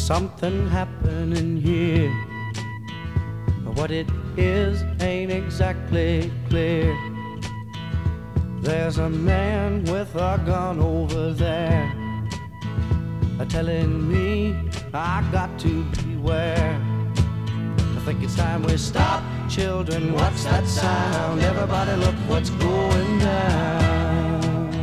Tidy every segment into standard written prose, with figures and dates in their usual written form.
something happening here. What it is ain't exactly clear. There's a man with a gun over there, telling me I got to beware. I think it's time we stop. Children, what's that sound? Everybody look what's going down.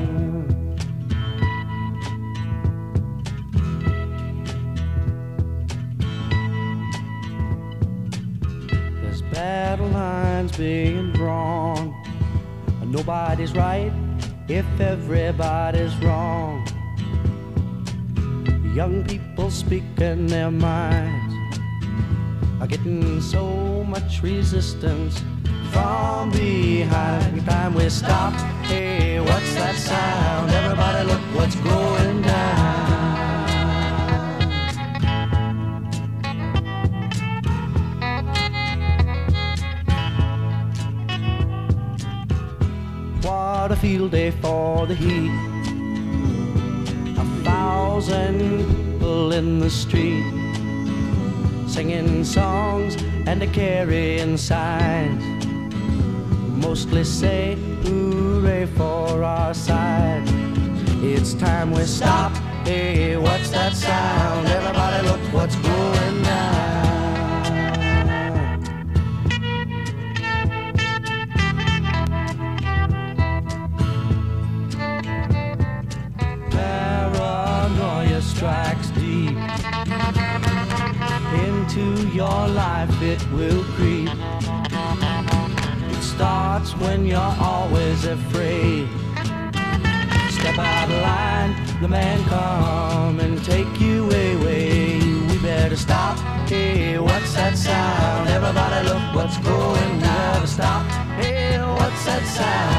There's battle lines being drawn. Nobody's right if everybody's wrong. Young people speaking their minds are getting so much resistance from behind. Time we stop. Hey, what's that sound? Everybody look what's going down. What a field day for the heat. 1,000 people in the street, singing songs and carrying signs, mostly say hooray for our side. It's time we stop. Hey, what's that sound? Everybody look what's going down. Paranoia strikes deep into your life, it will creep. It starts when you're always afraid. Step out of line, the man come and take you away. We better stop. Hey, what's that sound? Everybody look what's going down. We better stop. Hey, what's that sound?